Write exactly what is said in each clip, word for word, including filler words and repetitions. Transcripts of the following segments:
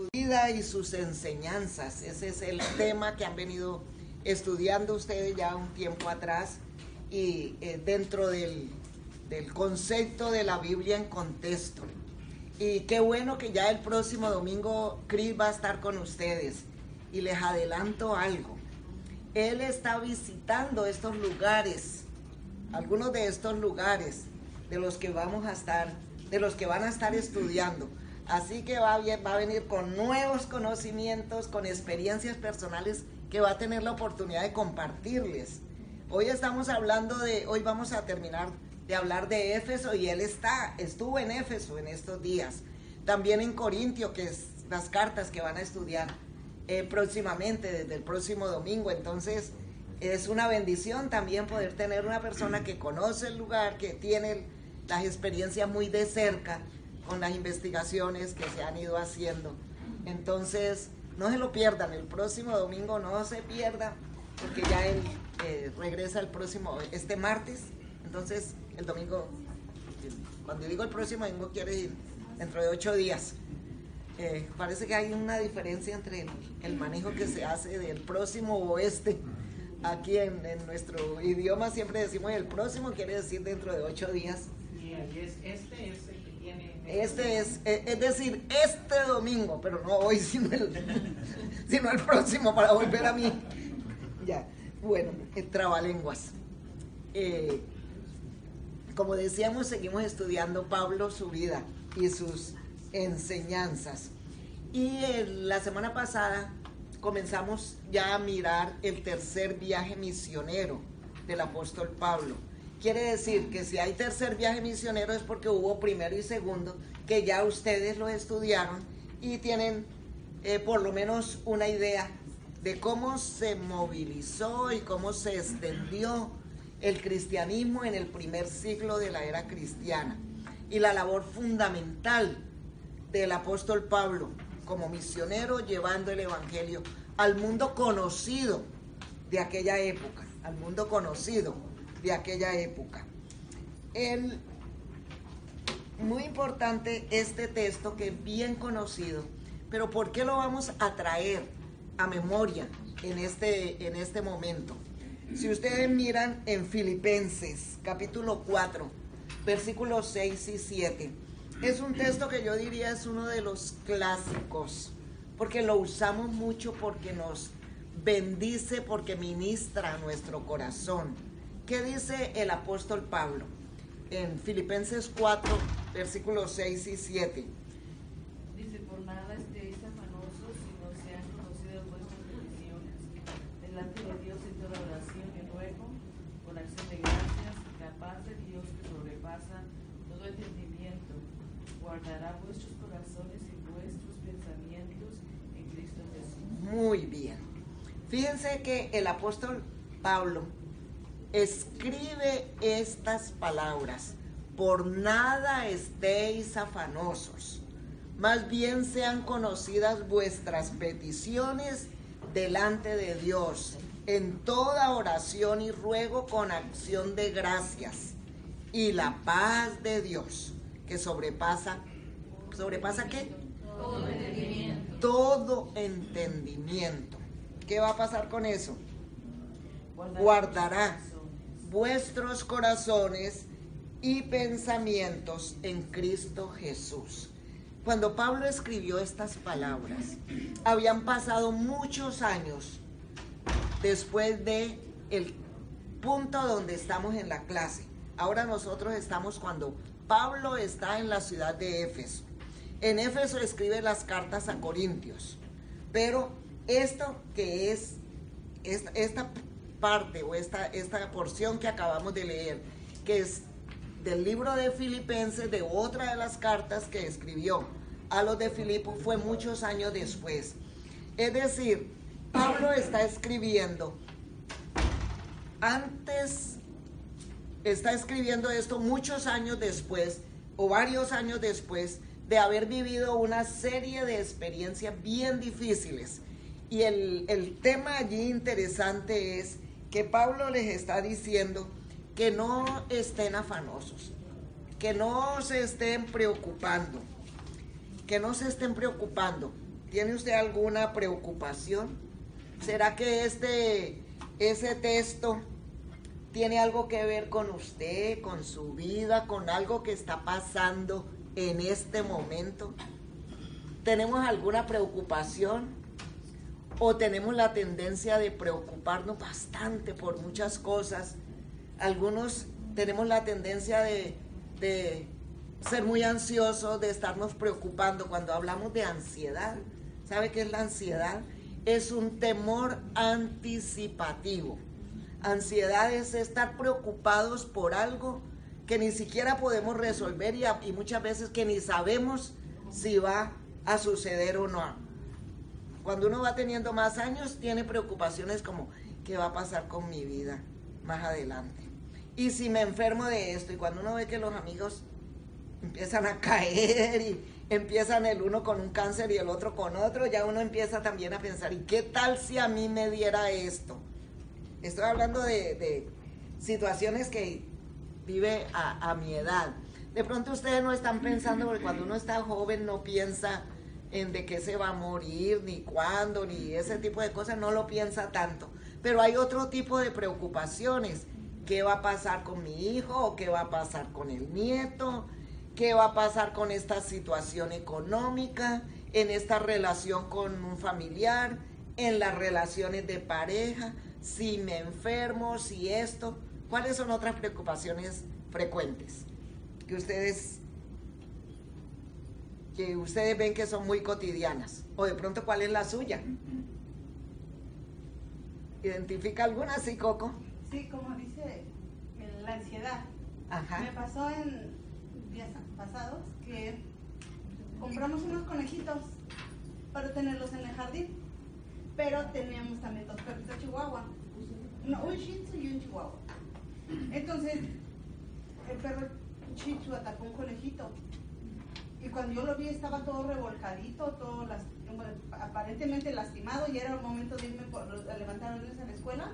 su vida y sus enseñanzas. Ese es el tema que han venido estudiando ustedes ya un tiempo atrás y eh, dentro del, del concepto de la Biblia en contexto. Y qué bueno que ya el próximo domingo Cris va a estar con ustedes. Y les adelanto algo. Él está visitando estos lugares, algunos de estos lugares de los que vamos a estar, de los que van a estar estudiando. Así que va, bien, va a venir con nuevos conocimientos, con experiencias personales que va a tener la oportunidad de compartirles. Hoy estamos hablando de, hoy vamos a terminar de hablar de Éfeso y él está, estuvo en Éfeso en estos días. También en Corintio, que es las cartas que van a estudiar eh, próximamente, desde el próximo domingo. Entonces, es una bendición también poder tener una persona que conoce el lugar, que tiene las experiencias muy de cerca con las investigaciones que se han ido haciendo. Entonces, no se lo pierdan, el próximo domingo no se pierda, porque ya él eh, regresa el próximo, este martes. Entonces, el domingo, cuando digo el próximo domingo, quiere decir dentro de ocho días. Eh, parece que hay una diferencia entre el, el manejo que se hace del próximo o este. Aquí en, en nuestro idioma siempre decimos el próximo, quiere decir dentro de ocho días. Y es, este es el que tiene... Este es, es decir, este domingo, pero no hoy, sino el, sino el próximo para volver a mí. Ya, bueno, el trabalenguas. Eh, como decíamos, seguimos estudiando Pablo, su vida y sus enseñanzas. Y el, la semana pasada comenzamos ya a mirar el tercer viaje misionero del apóstol Pablo. Quiere decir que si hay tercer viaje misionero es porque hubo primero y segundo, que ya ustedes lo estudiaron y tienen eh, por lo menos una idea de cómo se movilizó y cómo se extendió el cristianismo en el primer siglo de la era cristiana y la labor fundamental del apóstol Pablo como misionero llevando el evangelio al mundo conocido de aquella época, al mundo conocido de aquella época. El, muy importante este texto que es bien conocido, pero ¿por qué lo vamos a traer a memoria en este, en este momento? Si ustedes miran en Filipenses capítulo cuatro, versículos seis y siete, es un texto que yo diría es uno de los clásicos, porque lo usamos mucho, porque nos bendice, porque ministra a nuestro corazón. ¿Qué dice el apóstol Pablo en Filipenses cuatro, versículos seis y siete? Dice, por nada estéis afanosos, sino sean conocidas vuestras peticiones delante de Dios en toda oración y ruego, con acción de gracias, capaz de Dios que sobrepasa todo entendimiento, guardará vuestros corazones y vuestros pensamientos en Cristo Jesús. Muy bien. Fíjense que el apóstol Pablo escribe estas palabras: por nada estéis afanosos, más bien sean conocidas vuestras peticiones delante de Dios en toda oración y ruego con acción de gracias, y la paz de Dios que sobrepasa, ¿sobrepasa qué? Todo entendimiento. Todo entendimiento. ¿Qué va a pasar con eso? Guardará, Guardará vuestros corazones y pensamientos en Cristo Jesús. Cuando Pablo escribió estas palabras, habían pasado muchos años después de el punto donde estamos en la clase. Ahora nosotros estamos cuando Pablo está en la ciudad de Éfeso. En Éfeso escribe las cartas a Corintios, pero esto que es esta, esta parte o esta, esta porción que acabamos de leer, que es del libro de Filipenses, de otra de las cartas que escribió a los de Filipo, fue muchos años después. Es decir, Pablo está escribiendo antes, está escribiendo esto muchos años después, o varios años después, de haber vivido una serie de experiencias bien difíciles. Y el, el tema allí interesante es que Pablo les está diciendo que no estén afanosos, que no se estén preocupando, que no se estén preocupando. ¿Tiene usted alguna preocupación? ¿Será que este, ese texto tiene algo que ver con usted, con su vida, con algo que está pasando en este momento? ¿Tenemos alguna preocupación? ¿O tenemos la tendencia de preocuparnos bastante por muchas cosas? Algunos tenemos la tendencia de, de ser muy ansiosos, de estarnos preocupando. Cuando hablamos de ansiedad, ¿sabe qué es la ansiedad? Es un temor anticipativo. Ansiedad es estar preocupados por algo que ni siquiera podemos resolver y, a, y muchas veces que ni sabemos si va a suceder o no. Cuando uno va teniendo más años, tiene preocupaciones como, ¿qué va a pasar con mi vida más adelante? Y si me enfermo de esto, y cuando uno ve que los amigos empiezan a caer y empiezan el uno con un cáncer y el otro con otro, ya uno empieza también a pensar, ¿y qué tal si a mí me diera esto? Estoy hablando de, de situaciones que vive a, a mi edad. De pronto ustedes no están pensando, porque cuando uno está joven no piensa en de qué se va a morir, ni cuándo, ni ese tipo de cosas, no lo piensa tanto. Pero hay otro tipo de preocupaciones. ¿Qué va a pasar con mi hijo? ¿O qué va a pasar con el nieto? ¿Qué va a pasar con esta situación económica? En esta relación con un familiar, en las relaciones de pareja, si me enfermo, si esto. ¿Cuáles son otras preocupaciones frecuentes que ustedes que ustedes ven que son muy cotidianas? O de pronto, ¿cuál es la suya? ¿Identifica alguna, sí, Coco? Sí, como dice, la ansiedad. Ajá. Me pasó en días pasados que compramos unos conejitos para tenerlos en el jardín, pero teníamos también dos perritos chihuahua, no, un shih tzu y un chihuahua. Entonces, el perro shih tzu atacó un conejito. Y cuando yo lo vi estaba todo revolcadito, todo las, aparentemente lastimado, y era el momento de irme por, a levantar a los niños a la escuela.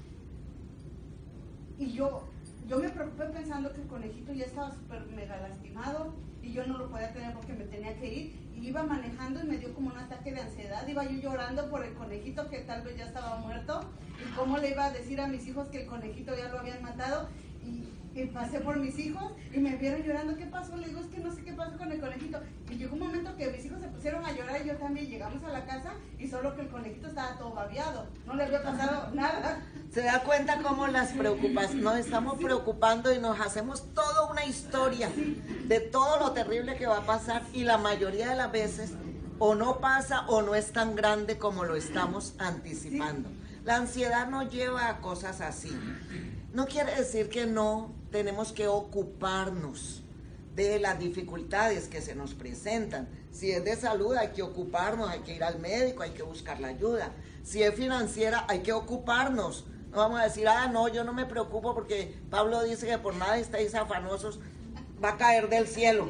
Y yo, yo me preocupé pensando que el conejito ya estaba súper mega lastimado y yo no lo podía tener porque me tenía que ir. Y iba manejando y me dio como un ataque de ansiedad. Iba yo llorando por el conejito que tal vez ya estaba muerto. Y cómo le iba a decir a mis hijos que el conejito ya lo habían matado. Y, y pasé por mis hijos y me vieron llorando. ¿Qué pasó? Le digo, es que no sé qué pasó con el conejito. Y llegó un momento que mis hijos se pusieron a llorar y yo también. Llegamos a la casa y solo que el conejito estaba todo babeado. No le había pasado nada. ¿Se da cuenta cómo las preocupaciones, nos estamos preocupando y nos hacemos toda una historia de todo lo terrible que va a pasar, y la mayoría de las veces o no pasa o no es tan grande como lo estamos anticipando? La ansiedad nos lleva a cosas así. No quiere decir que no tenemos que ocuparnos de las dificultades que se nos presentan. Si es de salud, hay que ocuparnos, hay que ir al médico, hay que buscar la ayuda. Si es financiera, hay que ocuparnos. No vamos a decir, ah, no, yo no me preocupo porque Pablo dice que por nada estáis afanosos, va a caer del cielo.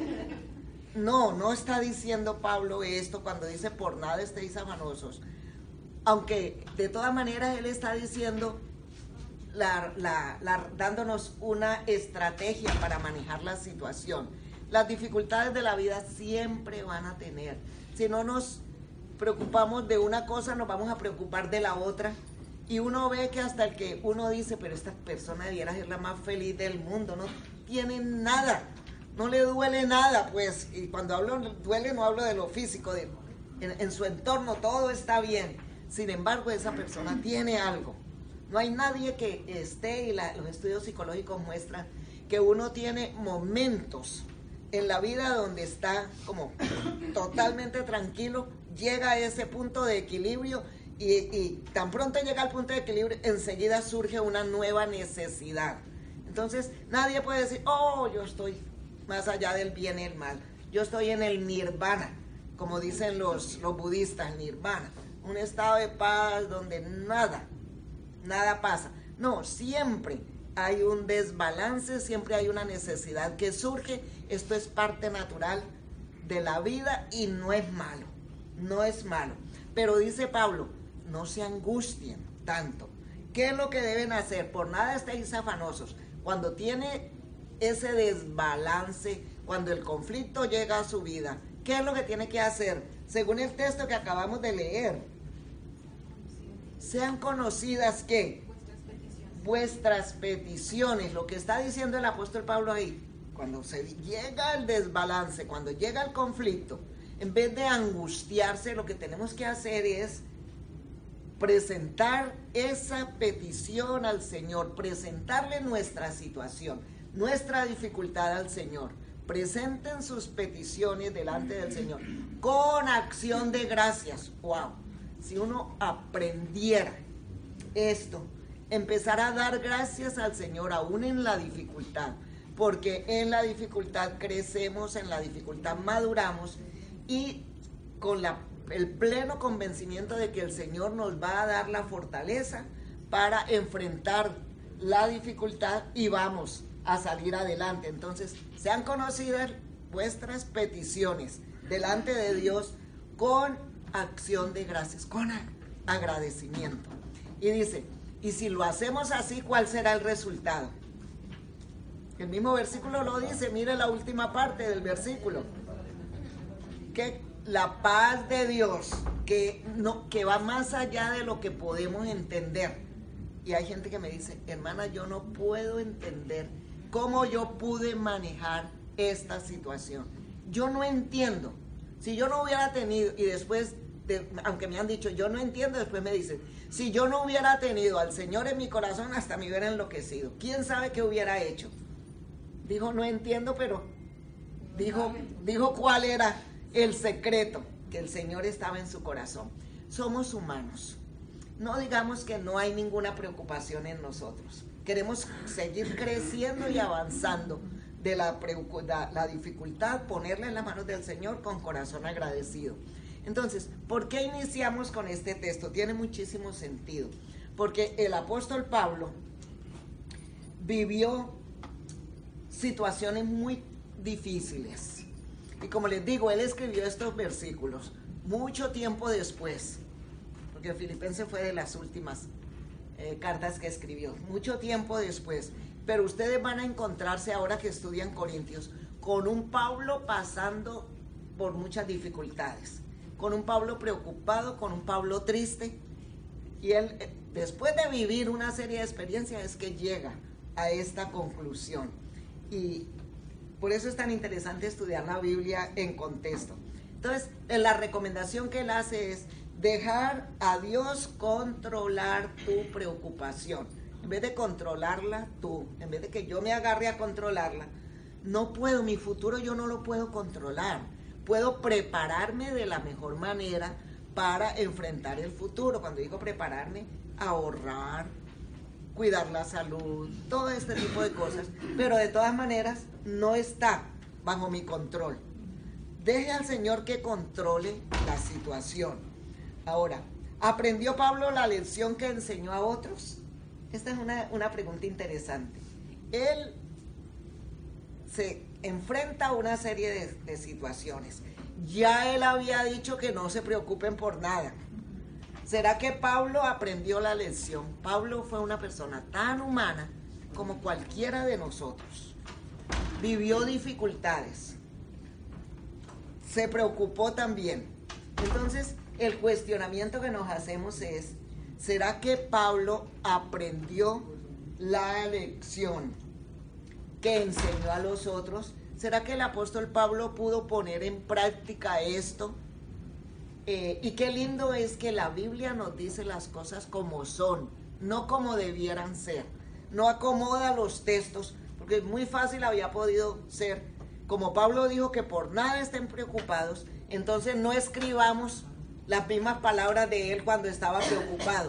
No, no está diciendo Pablo esto cuando dice por nada estéis afanosos. Aunque de todas maneras él está diciendo, la, la, la, dándonos una estrategia para manejar la situación. Las dificultades de la vida siempre van a tener. Si no nos preocupamos de una cosa, nos vamos a preocupar de la otra. Y uno ve que hasta el que uno dice, pero esta persona debiera ser la más feliz del mundo, no tiene nada, no le duele nada, pues. Y cuando hablo duele, no hablo de lo físico, de, en, en su entorno todo está bien. Sin embargo, esa persona tiene algo. No hay nadie que esté, y la, los estudios psicológicos muestran que uno tiene momentos en la vida donde está como totalmente tranquilo, llega a ese punto de equilibrio. Y, y tan pronto llega al punto de equilibrio, enseguida surge una nueva necesidad. Entonces nadie puede decir, oh, yo estoy más allá del bien y el mal, yo estoy en el nirvana, como dicen los, los budistas, nirvana, un estado de paz donde nada, nada pasa. No, siempre hay un desbalance, siempre hay una necesidad que surge. Esto es parte natural de la vida y no es malo, no es malo. Pero dice Pablo, no se angustien tanto. ¿Qué es lo que deben hacer? Por nada estéis afanosos. Cuando tiene ese desbalance, cuando el conflicto llega a su vida, ¿qué es lo que tiene que hacer? según el texto que acabamos de leer. Sean conocidas, ¿qué? Vuestras peticiones. Vuestras peticiones. Lo que está diciendo el apóstol Pablo ahí, cuando se llega el desbalance, cuando llega el conflicto, en vez de angustiarse, lo que tenemos que hacer es presentar esa petición al Señor, presentarle nuestra situación, nuestra dificultad al Señor. Presenten sus peticiones delante del Señor con acción de gracias. Wow, si uno aprendiera esto, empezar a dar gracias al Señor aún en la dificultad, porque en la dificultad crecemos, en la dificultad maduramos, y con la, el pleno convencimiento de que el Señor nos va a dar la fortaleza para enfrentar la dificultad y vamos a salir adelante. Entonces, sean conocidas vuestras peticiones delante de Dios con acción de gracias, con agradecimiento. Y dice, y si lo hacemos así, ¿cuál será el resultado? El mismo versículo lo dice, mire la última parte del versículo. Que la paz de Dios, que, no, que va más allá de lo que podemos entender. Y hay gente que me dice, hermana, yo no puedo entender cómo yo pude manejar esta situación. Yo no entiendo. Si yo no hubiera tenido, y después, de, aunque me han dicho, yo no entiendo, después me dicen, si yo no hubiera tenido al Señor en mi corazón, hasta me hubiera enloquecido. ¿Quién sabe qué hubiera hecho? Dijo, no entiendo, pero dijo, dijo cuál era el secreto, que el Señor estaba en su corazón. Somos humanos. No digamos que no hay ninguna preocupación en nosotros. Queremos seguir creciendo y avanzando de la, la, la dificultad, ponerla en las manos del Señor con corazón agradecido. Entonces, ¿por qué iniciamos con este texto? Tiene muchísimo sentido. Porque el apóstol Pablo vivió situaciones muy difíciles. Y como les digo, él escribió estos versículos mucho tiempo después, porque Filipenses fue de las últimas eh, cartas que escribió, mucho tiempo después. Pero ustedes van a encontrarse ahora que estudian Corintios con un Pablo pasando por muchas dificultades, con un Pablo preocupado, con un Pablo triste. Y él, después de vivir una serie de experiencias, es que llega a esta conclusión. Y por eso es tan interesante estudiar la Biblia en contexto. Entonces, la recomendación que él hace es dejar a Dios controlar tu preocupación. En vez de controlarla tú, en vez de que yo me agarre a controlarla, no puedo, mi futuro yo no lo puedo controlar. Puedo prepararme de la mejor manera para enfrentar el futuro. Cuando digo prepararme, ahorrar, cuidar la salud, todo este tipo de cosas, pero de todas maneras no está bajo mi control. Deje al Señor que controle la situación. Ahora, ¿aprendió Pablo la lección que enseñó a otros? Esta es una, una pregunta interesante. Él se enfrenta a una serie de, de situaciones. Ya él había dicho que no se preocupen por nada. ¿Será que Pablo aprendió la lección? Pablo fue una persona tan humana como cualquiera de nosotros. Vivió dificultades. Se preocupó también. Entonces, el cuestionamiento que nos hacemos es, ¿será que Pablo aprendió la lección que enseñó a los otros? ¿Será que el apóstol Pablo pudo poner en práctica esto? Eh, y qué lindo es que la Biblia nos dice las cosas como son, no como debieran ser. No acomoda los textos, porque muy fácil había podido ser, como Pablo dijo que por nada estén preocupados, entonces no escribamos las mismas palabras de él cuando estaba preocupado.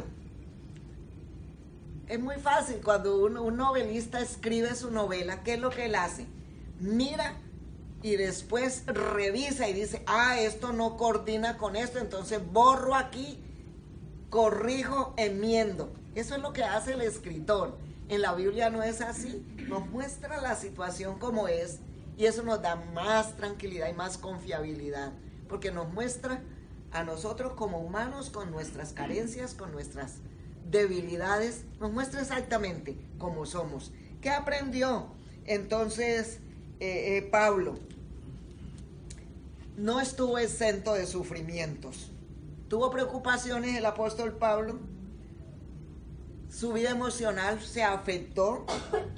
Es muy fácil cuando un, un novelista escribe su novela, ¿qué es lo que él hace? Mira y después revisa y dice, ah, esto no coordina con esto, entonces borro aquí, corrijo, enmiendo. Eso es lo que hace el escritor. En la Biblia no es así, nos muestra la situación como es y eso nos da más tranquilidad y más confiabilidad, porque nos muestra a nosotros como humanos con nuestras carencias, con nuestras debilidades, nos muestra exactamente cómo somos. ¿Qué aprendió entonces eh, eh, Pablo? no estuvo exento de sufrimientos. Tuvo preocupaciones el apóstol Pablo, su vida emocional se afectó.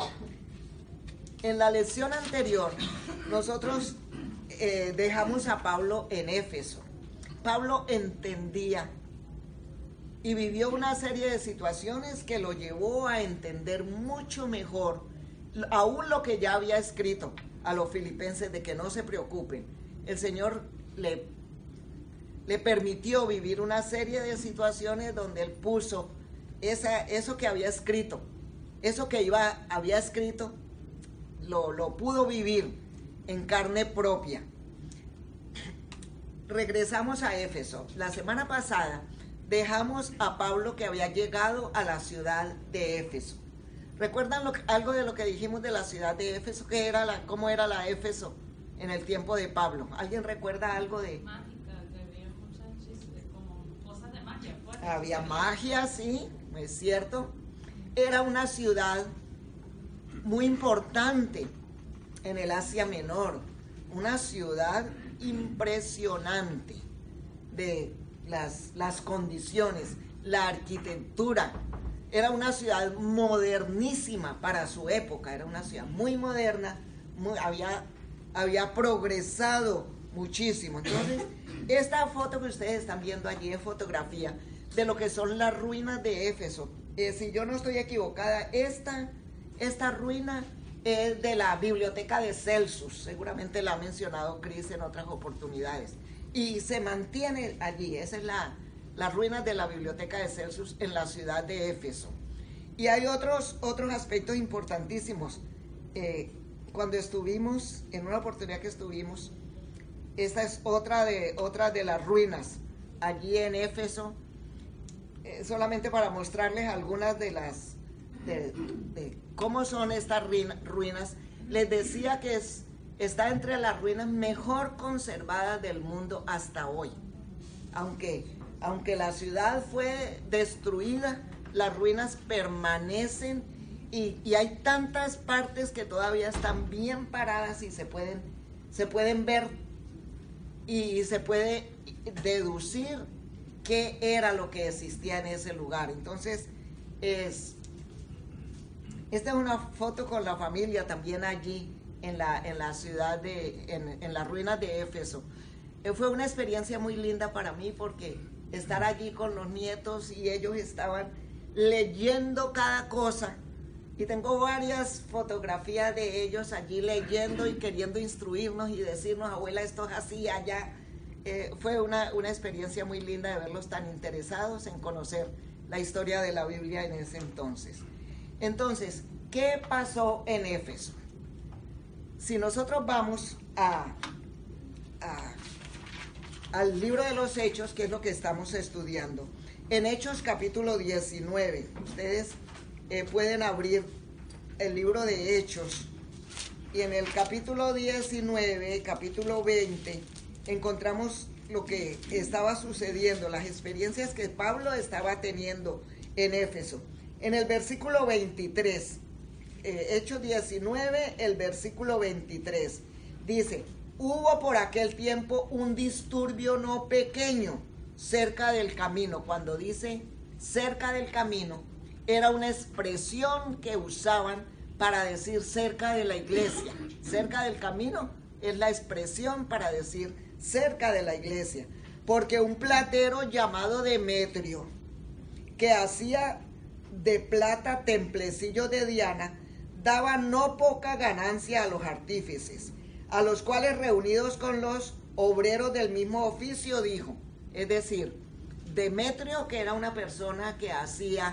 En la lección anterior, nosotros eh, dejamos a Pablo en Éfeso. Pablo entendía y vivió una serie de situaciones que lo llevó a entender mucho mejor aún lo que ya había escrito a los filipenses, de que no se preocupen. El Señor le, le permitió vivir una serie de situaciones donde él puso esa, eso que había escrito, eso que iba, había escrito, lo, lo pudo vivir en carne propia. Regresamos a Éfeso. La semana pasada dejamos a Pablo, que había llegado a la ciudad de Éfeso. ¿Recuerdan lo, algo de lo que dijimos de la ciudad de Éfeso? ¿Qué era la, ¿Cómo era la Éfeso en el tiempo de Pablo? ¿Alguien recuerda algo de...? Mágica, que había muchas chistes, como cosas de magia. Pues. Había magia, sí, es cierto. Era una ciudad muy importante en el Asia Menor, una ciudad impresionante de las, las condiciones, la arquitectura. Era una ciudad modernísima para su época, era una ciudad muy moderna, muy, había, había progresado muchísimo. Entonces, esta foto que ustedes están viendo allí es fotografía de lo que son las ruinas de Éfeso. Eh, si yo no estoy equivocada, esta, esta ruina es de la biblioteca de Celsus, seguramente la ha mencionado Cris en otras oportunidades, y se mantiene allí. Esa es la, las ruinas de la biblioteca de Celsus en la ciudad de Éfeso. Y hay otros, otros aspectos importantísimos. Eh, cuando estuvimos, en una oportunidad que estuvimos, esta es otra de, otra de las ruinas allí en Éfeso, eh, solamente para mostrarles algunas de las de, de cómo son estas ruinas. Les decía que es, está entre las ruinas mejor conservadas del mundo hasta hoy. Aunque, aunque la ciudad fue destruida, las ruinas permanecen y, y hay tantas partes que todavía están bien paradas y se pueden, se pueden ver y se puede deducir qué era lo que existía en ese lugar. Entonces, es... Esta es una foto con la familia también allí en la, en la ciudad de, en, en las ruinas de Éfeso. Eh, fue una experiencia muy linda para mí porque estar allí con los nietos y ellos estaban leyendo cada cosa. Y tengo varias fotografías de ellos allí leyendo y queriendo instruirnos y decirnos, abuela, esto es así, allá. Eh, fue una, una experiencia muy linda de verlos tan interesados en conocer la historia de la Biblia en ese entonces. Entonces, ¿qué pasó en Éfeso? Si nosotros vamos a, a, al libro de los Hechos, que es lo que estamos estudiando, en Hechos capítulo diecinueve, ustedes eh, pueden abrir el libro de Hechos, y en el capítulo diecinueve, capítulo veinte, encontramos lo que estaba sucediendo, las experiencias que Pablo estaba teniendo en Éfeso. En el versículo veintitrés, eh, Hechos diecinueve, el versículo veintitrés, dice: hubo por aquel tiempo un disturbio no pequeño cerca del camino. Cuando dice cerca del camino, era una expresión que usaban para decir cerca de la iglesia. Cerca del camino es la expresión para decir cerca de la iglesia. Porque un platero llamado Demetrio, que hacía de plata templecillos de Diana, daba no poca ganancia a los artífices, a los cuales, reunidos con los obreros del mismo oficio, dijo, es decir, Demetrio, que era una persona que hacía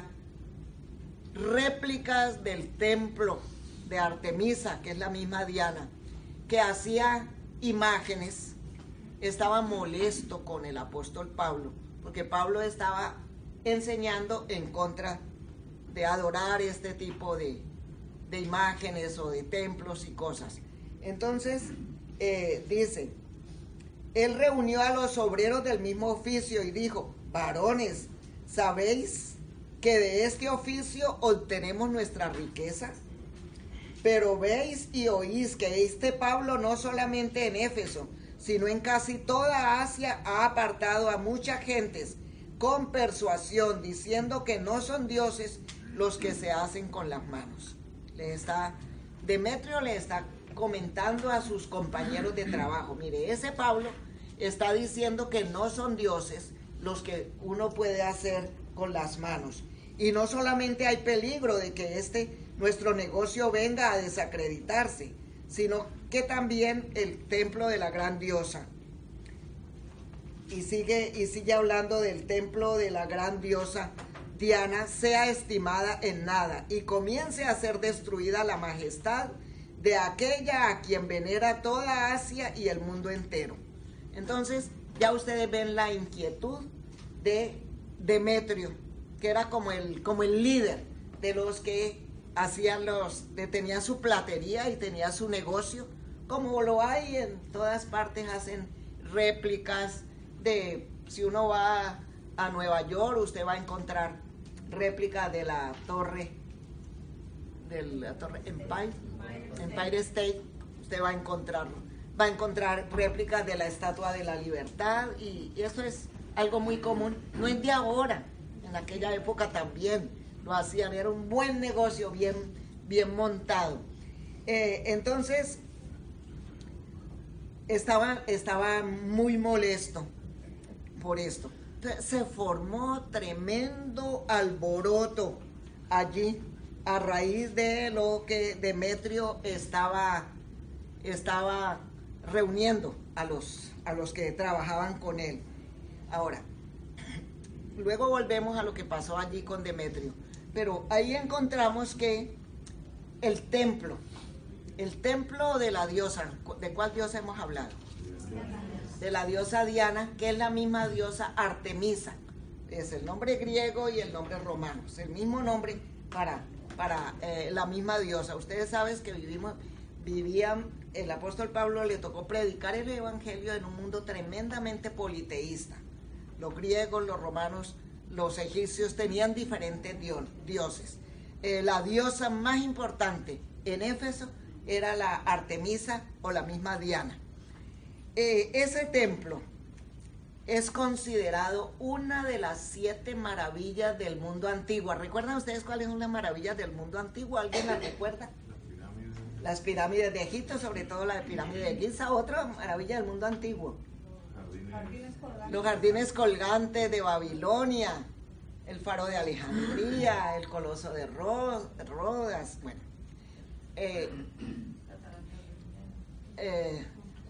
réplicas del templo de Artemisa, que es la misma Diana, que hacía imágenes, estaba molesto con el apóstol Pablo, porque Pablo estaba enseñando en contra de adorar este tipo de, de imágenes o de templos y cosas. Entonces, eh, dice, él reunió a los obreros del mismo oficio y dijo, varones, ¿sabéis que de este oficio obtenemos nuestra riqueza? Pero veis y oís que este Pablo no solamente en Éfeso, sino en casi toda Asia ha apartado a muchas gentes con persuasión, diciendo que no son dioses los que se hacen con las manos. Le está, Demetrio le está comentando a sus compañeros de trabajo, mire, ese Pablo está diciendo que no son dioses los que uno puede hacer con las manos. Y no solamente hay peligro de que este, nuestro negocio venga a desacreditarse, sino que también el templo de la gran diosa. Y sigue, y sigue hablando del templo de la gran diosa Diana, sea estimada en nada y comience a ser destruida la majestad de aquella a quien venera toda Asia y el mundo entero. Entonces, ya ustedes ven la inquietud de Demetrio, que era como el, como el líder de los que hacían los, de, tenía su platería y tenía su negocio, como lo hay en todas partes, hacen réplicas de, si uno va a Nueva York, usted va a encontrar réplica de la torre, de la torre Empire, Empire State, usted va a encontrarlo, va a encontrar réplicas de la Estatua de la Libertad, y, y eso es algo muy común, no es de ahora, en aquella época también lo hacían, era un buen negocio, bien, bien montado. Eh, entonces, estaba, estaba muy molesto por esto. Entonces, se formó tremendo alboroto allí a raíz de lo que Demetrio estaba, estaba reuniendo a los, a los que trabajaban con él. Ahora, luego volvemos a lo que pasó allí con Demetrio, pero ahí encontramos que el templo, el templo de la diosa, ¿de cuál diosa hemos hablado? De la diosa Diana, que es la misma diosa Artemisa, es el nombre griego y el nombre romano, es el mismo nombre para, para eh, la misma diosa. Ustedes saben que vivimos, vivían, el apóstol Pablo le tocó predicar el evangelio en un mundo tremendamente politeísta. Los griegos, los romanos, los egipcios tenían diferentes dioses. Eh, la diosa más importante en Éfeso era la Artemisa o la misma Diana. Eh, ese templo es considerado una de las siete maravillas del mundo antiguo. ¿Recuerdan ustedes cuáles son las maravillas del mundo antiguo? ¿Alguien las recuerda? Las pirámides de Egipto, sobre todo la pirámide de Giza, otra maravilla del mundo antiguo. Los jardines colgantes de Babilonia, el faro de Alejandría, el coloso de Rodas, bueno. Eh, eh,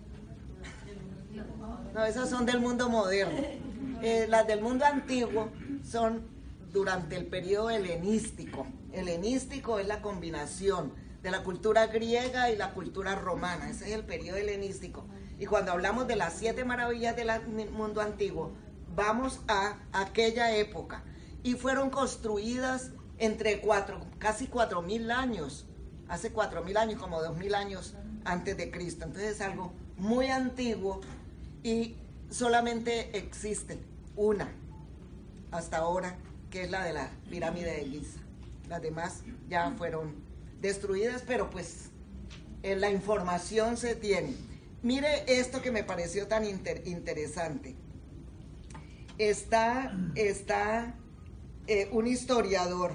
no, esas son del mundo moderno. Eh, las del mundo antiguo son durante el periodo helenístico. Helenístico es la combinación de la cultura griega y la cultura romana. Ese es el periodo helenístico. Y cuando hablamos de las siete maravillas del mundo antiguo, vamos a aquella época. Y fueron construidas entre cuatro, casi cuatro mil años, hace cuatro mil años, como dos mil años antes de Cristo. Entonces es algo muy antiguo y solamente existe una hasta ahora, que es la de la pirámide de Giza. Las demás ya fueron destruidas, pero pues eh, la información se tiene. Mire esto que me pareció tan inter interesante. Está, está eh, un historiador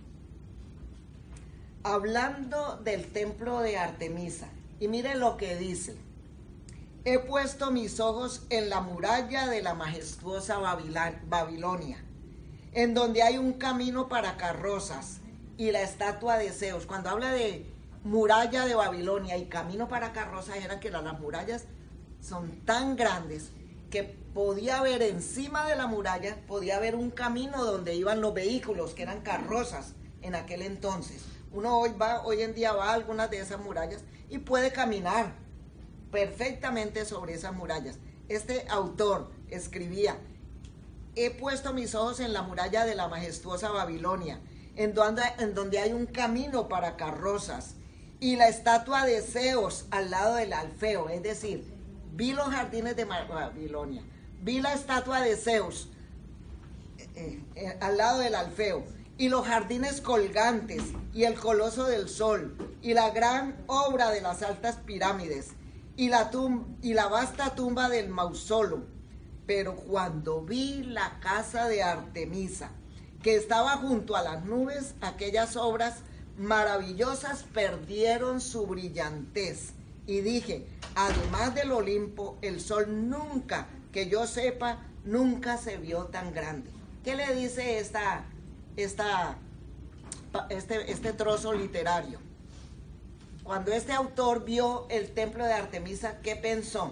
hablando del templo de Artemisa. Y mire lo que dice. He puesto mis ojos en la muralla de la majestuosa Babilonia, en donde hay un camino para carrozas y la estatua de Zeus. Cuando habla de muralla de Babilonia y camino para carrozas, era que las murallas son tan grandes que podía haber encima de la muralla, podía haber un camino donde iban los vehículos, que eran carrozas en aquel entonces. Uno hoy va, hoy en día va a algunas de esas murallas y puede caminar perfectamente sobre esas murallas. Este autor escribía: he puesto mis ojos en la muralla de la majestuosa Babilonia, en donde, en donde hay un camino para carrozas, y la estatua de Zeus al lado del Alfeo. Es decir, vi los jardines de Babilonia, vi la estatua de Zeus eh, eh, al lado del Alfeo, y los jardines colgantes, y el coloso del sol, y la gran obra de las altas pirámides, y la, tum y la vasta tumba del mausoleo. Pero cuando vi la casa de Artemisa, que estaba junto a las nubes, aquellas obras maravillosas perdieron su brillantez. Y dije, además del Olimpo, el sol nunca, que yo sepa, nunca se vio tan grande. ¿Qué le dice esta, esta, este, este trozo literario? Cuando este autor vio el templo de Artemisa, ¿qué pensó?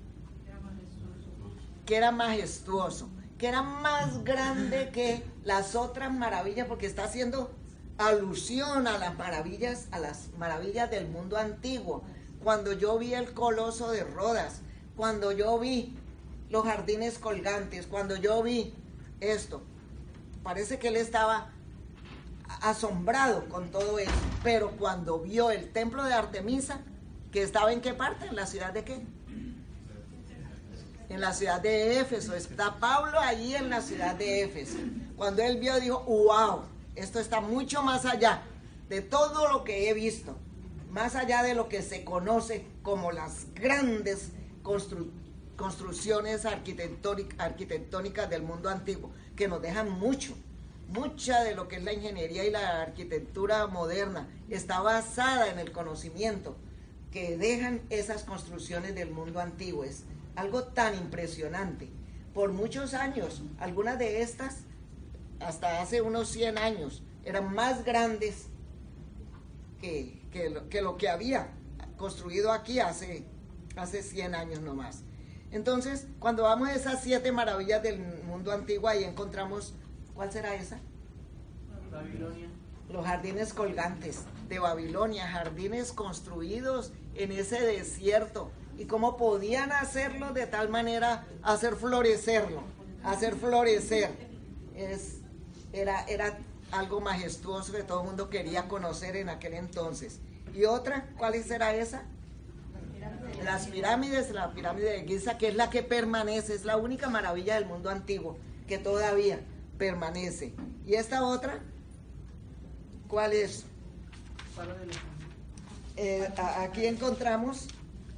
Que era majestuoso, que era más grande que las otras maravillas, porque está haciendo alusión a las maravillas, a las maravillas del mundo antiguo. Cuando yo vi el coloso de Rodas, cuando yo vi los jardines colgantes, cuando yo vi esto, parece que él estaba asombrado con todo eso. Pero cuando vio el templo de Artemisa, que estaba ¿en qué parte? ¿En la ciudad de qué? En la ciudad de Éfeso. Está Pablo allí en la ciudad de Éfeso. Cuando él vio, dijo, wow, esto está mucho más allá de todo lo que he visto, más allá de lo que se conoce como las grandes constru construcciones arquitectónicas del mundo antiguo, que nos dejan mucho. Mucha de lo que es la ingeniería y la arquitectura moderna está basada en el conocimiento que dejan esas construcciones del mundo antiguo. Es algo tan impresionante. Por muchos años, algunas de estas, hasta hace unos cien años, eran más grandes que, que, lo, que lo que había construido aquí hace, hace cien años nomás. Entonces, cuando vamos a esas siete maravillas del mundo antiguo, ahí encontramos, ¿cuál será esa? Babilonia. Los jardines colgantes de Babilonia, jardines construidos en ese desierto. Y cómo podían hacerlo de tal manera, hacer florecerlo, hacer florecer. Es, era, era algo majestuoso que todo el mundo quería conocer en aquel entonces. ¿Y otra? ¿Cuál será esa? Las pirámides, la pirámide de Giza, que es la que permanece, es la única maravilla del mundo antiguo que todavía permanece. ¿Y esta otra? ¿Cuál es? Faro de Alejandría. Eh, a, aquí encontramos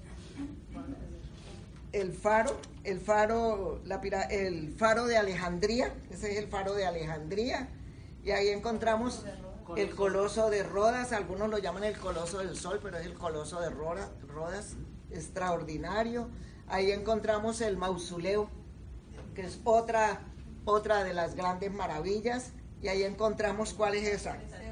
el faro, el faro, la pira, el faro de Alejandría, ese es el faro de Alejandría, y ahí encontramos el coloso de Rodas, algunos lo llaman el coloso del sol, pero es el coloso de Rodas, Rodas, extraordinario. Ahí encontramos el mausoleo, que es otra, otra de las grandes maravillas, y ahí encontramos, ¿cuál es esa?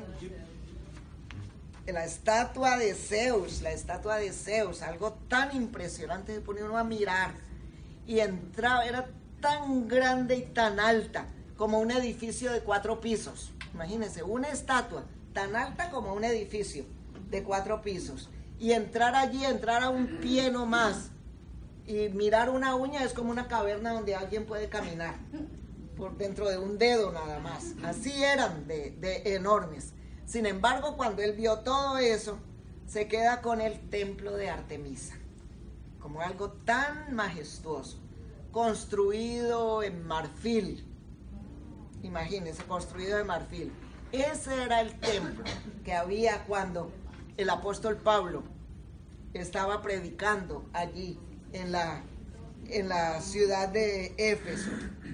La estatua de Zeus, la estatua de Zeus, algo tan impresionante, se pone uno a mirar y entraba, era tan grande y tan alta como un edificio de cuatro pisos. Imagínense, una estatua tan alta como un edificio de cuatro pisos, y entrar allí, entrar a un pie no más y mirar una uña es como una caverna donde alguien puede caminar por dentro de un dedo nada más. Así eran de, de enormes. Sin embargo, cuando él vio todo eso, se queda con el templo de Artemisa, como algo tan majestuoso, construido en marfil. Imagínense, construido en marfil. Ese era el templo que había cuando el apóstol Pablo estaba predicando allí en la, en la ciudad de Éfeso.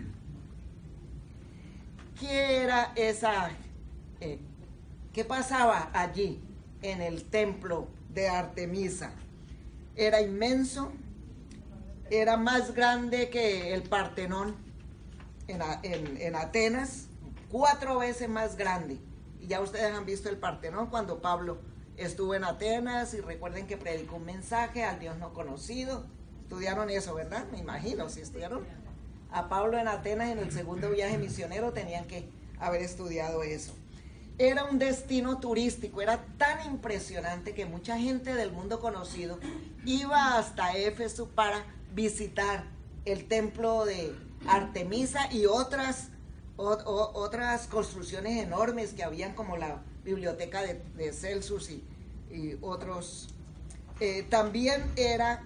¿Qué era esa... Eh, ¿Qué pasaba allí en el templo de Artemisa? Era inmenso, era más grande que el Partenón en, en, en Atenas, cuatro veces más grande. Y ya ustedes han visto el Partenón cuando Pablo estuvo en Atenas, y recuerden que predicó un mensaje al Dios no conocido. Estudiaron eso, ¿verdad? Me imagino, si estudiaron a Pablo en Atenas en el segundo viaje misionero, tenían que haber estudiado eso. Era un destino turístico, era tan impresionante que mucha gente del mundo conocido iba hasta Éfeso para visitar el templo de Artemisa y otras, o, o, otras construcciones enormes que habían, como la biblioteca de, de Celsus y, y otros. Eh, también era,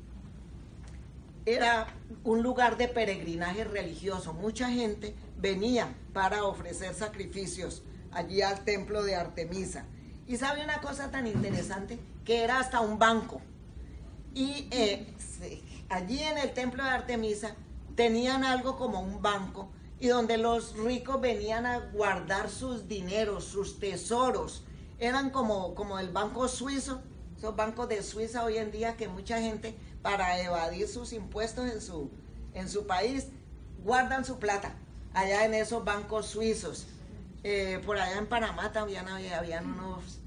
era un lugar de peregrinaje religioso. Mucha gente venía para ofrecer sacrificios allí al templo de Artemisa. Y sabe una cosa tan interesante, que era hasta un banco. Y eh, allí en el templo de Artemisa tenían algo como un banco, y donde los ricos venían a guardar sus dineros, sus tesoros. Eran como, como el banco suizo, esos bancos de Suiza hoy en día, que mucha gente, para evadir sus impuestos en su, en su país, guardan su plata allá en esos bancos suizos. Eh, por allá en Panamá también había, habían unos,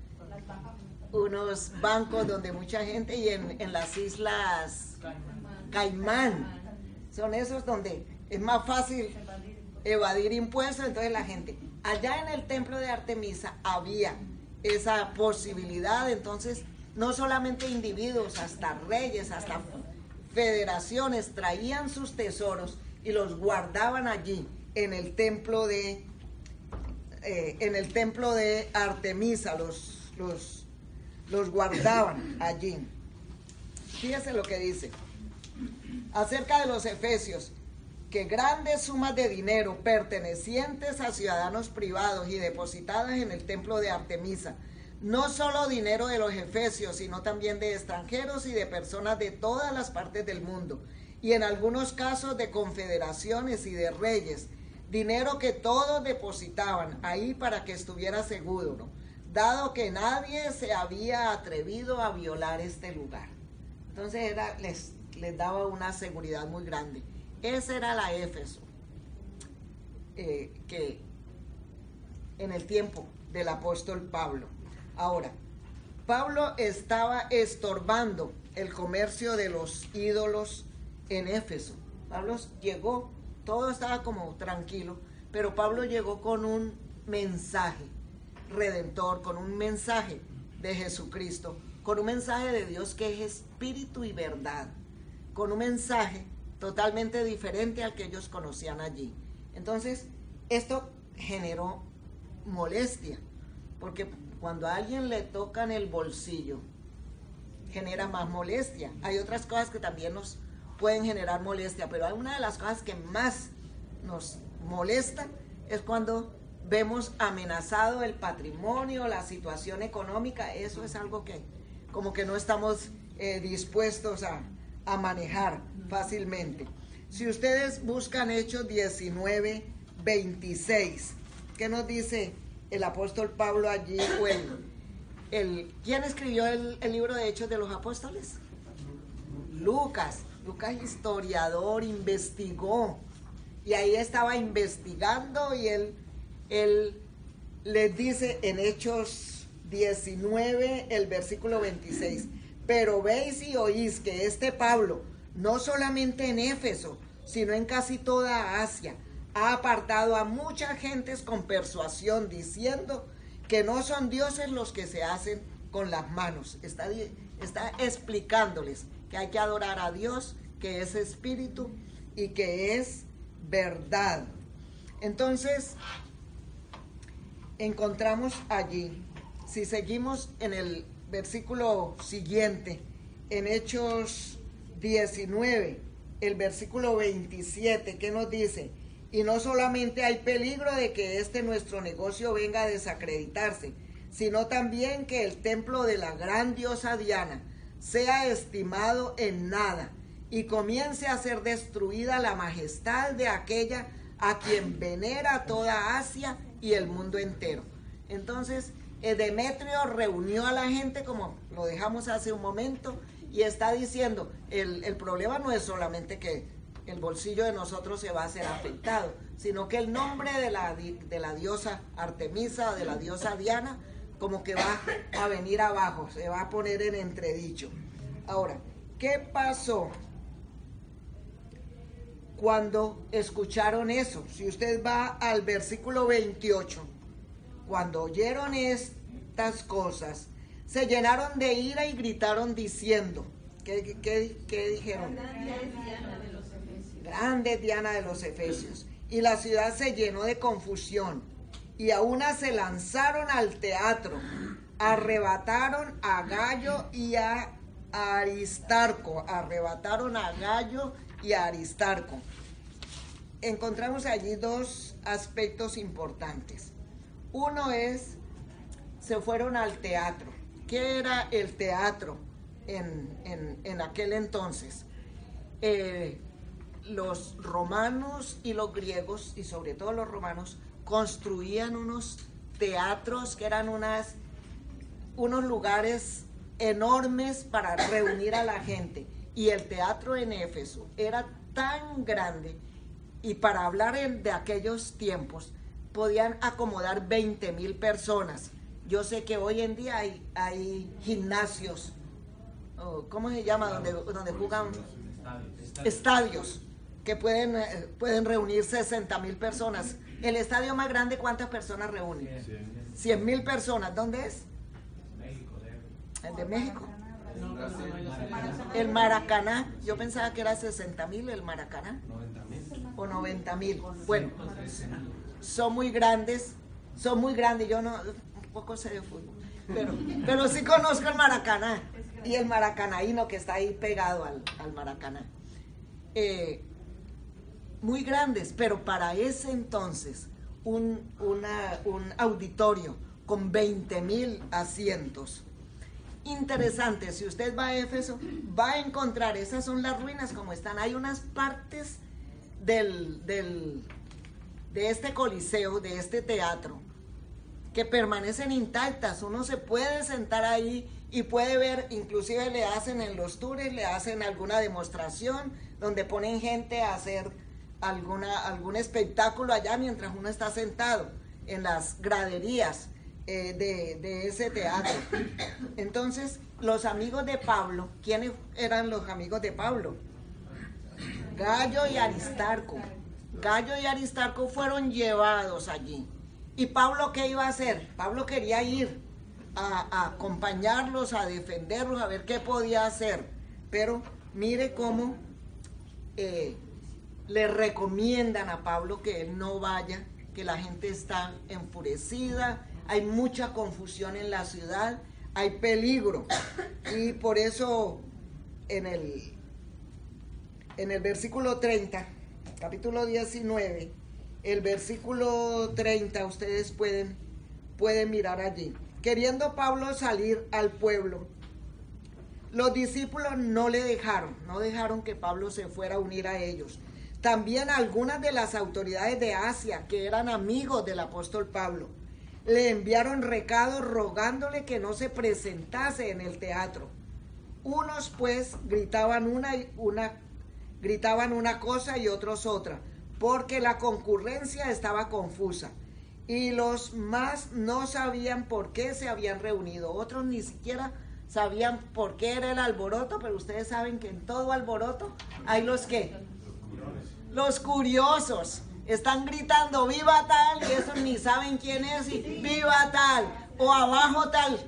unos bancos donde mucha gente, y en, en las islas Caimán, son esos donde es más fácil evadir impuestos. Entonces la gente, allá en el templo de Artemisa había esa posibilidad. Entonces no solamente individuos, hasta reyes, hasta federaciones traían sus tesoros y los guardaban allí en el templo de eh, en el templo de Artemisa, los, los, los guardaban allí. Fíjense lo que dice acerca de los efesios: que grandes sumas de dinero pertenecientes a ciudadanos privados y depositadas en el templo de Artemisa, no solo dinero de los efesios, sino también de extranjeros y de personas de todas las partes del mundo, y en algunos casos de confederaciones y de reyes, dinero que todos depositaban ahí para que estuviera seguro, ¿no?, dado que nadie se había atrevido a violar este lugar. Entonces era, les, les daba una seguridad muy grande. Esa era la Éfeso, eh, que en el tiempo del apóstol Pablo. Ahora, Pablo estaba estorbando el comercio de los ídolos en Éfeso. Pablo llegó, todo estaba como tranquilo, pero Pablo llegó con un mensaje redentor, con un mensaje de Jesucristo, con un mensaje de Dios que es espíritu y verdad, con un mensaje totalmente diferente al que ellos conocían allí. Entonces, esto generó molestia, porque cuando a alguien le tocan el bolsillo, genera más molestia. Hay otras cosas que también nos pueden generar molestia, pero hay una de las cosas que más nos molesta es cuando vemos amenazado el patrimonio, la situación económica. Eso es algo que como que no estamos eh, dispuestos a, a manejar fácilmente. Si ustedes buscan Hechos diecinueve, veintiséis, ¿qué nos dice el apóstol Pablo allí? O el, el, ¿quién escribió el, el libro de Hechos de los Apóstoles? Lucas. Lucas, historiador, investigó, y ahí estaba investigando, y él, él les dice en Hechos diecinueve, el versículo veintiséis: pero veis y oís que este Pablo, no solamente en Éfeso, sino en casi toda Asia, ha apartado a muchas gentes con persuasión, diciendo que no son dioses los que se hacen con las manos. Está, está explicándoles que hay que adorar a Dios, que es espíritu y que es verdad. Entonces, encontramos allí, si seguimos en el versículo siguiente, en Hechos diecinueve, el versículo veintisiete, ¿qué nos dice? Y no solamente hay peligro de que este nuestro negocio venga a desacreditarse, sino también que el templo de la gran diosa Diana sea estimado en nada y comience a ser destruida la majestad de aquella a quien venera toda Asia y el mundo entero. Entonces, Demetrio reunió a la gente, como lo dejamos hace un momento, y está diciendo, el, el problema no es solamente que el bolsillo de nosotros se va a ser afectado, sino que el nombre de la, de la diosa Artemisa, de la diosa Diana, como que va a venir abajo, se va a poner en entredicho. Ahora, ¿qué pasó cuando escucharon eso? Si usted va al versículo veintiocho, cuando oyeron estas cosas, se llenaron de ira y gritaron diciendo, ¿qué, qué, qué dijeron? Grande Diana de los Efesios. Y la ciudad se llenó de confusión, y a una se lanzaron al teatro, arrebataron a Gallo y a Aristarco, arrebataron a Gallo y a Aristarco. Encontramos allí dos aspectos importantes. Uno es, se fueron al teatro. ¿Qué era el teatro? en, en, en aquel entonces. Eh, los romanos y los griegos, y sobre todo los romanos, construían unos teatros que eran unas, unos lugares enormes para reunir a la gente. Y el teatro en Éfeso era tan grande, y para hablar en, de aquellos tiempos, podían acomodar veinte mil personas. Yo sé que hoy en día hay, hay gimnasios, oh, ¿cómo se llama? Donde, donde juegan estadios, que pueden, eh, pueden reunir sesenta mil personas. El estadio más grande, ¿cuántas personas reúne? cien mil personas. ¿Dónde es? El de México. El Maracaná. Yo pensaba que era sesenta mil el Maracaná. O noventa mil. Bueno, son muy grandes. Son muy grandes. Yo no, un poco sé de fútbol. Pero, pero sí conozco el Maracaná. Y el Maracanaíno que está ahí pegado al, al Maracaná. Eh, muy grandes, pero para ese entonces un, una, un auditorio con veinte mil asientos. Interesante, si usted va a Éfeso, va a encontrar, esas son las ruinas como están. Hay unas partes del, del, de este coliseo, de este teatro, que permanecen intactas. Uno se puede sentar ahí y puede ver, inclusive le hacen en los tours, le hacen alguna demostración donde ponen gente a hacer alguna, algún espectáculo allá mientras uno está sentado en las graderías eh, de, de ese teatro. Entonces, los amigos de Pablo, ¿quiénes eran los amigos de Pablo? Gayo y Aristarco. Gayo y Aristarco fueron llevados allí. ¿Y Pablo qué iba a hacer? Pablo quería ir a, a acompañarlos, a defenderlos, a ver qué podía hacer. Pero mire cómo eh, le recomiendan a Pablo que él no vaya, que la gente está enfurecida, hay mucha confusión en la ciudad, hay peligro. Y por eso en el, en el versículo treinta, capítulo diecinueve, el versículo treinta, ustedes pueden, pueden mirar allí. Queriendo Pablo salir al pueblo, los discípulos no le dejaron, no dejaron que Pablo se fuera a unir a ellos. También algunas de las autoridades de Asia, que eran amigos del apóstol Pablo, le enviaron recados rogándole que no se presentase en el teatro. Unos pues gritaban una, una, gritaban una cosa y otros otra, porque la concurrencia estaba confusa. Y los más no sabían por qué se habían reunido. Otros ni siquiera sabían por qué era el alboroto, pero ustedes saben que en todo alboroto hay los que, los curiosos, están gritando viva tal y esos ni saben quién es y viva tal o abajo tal.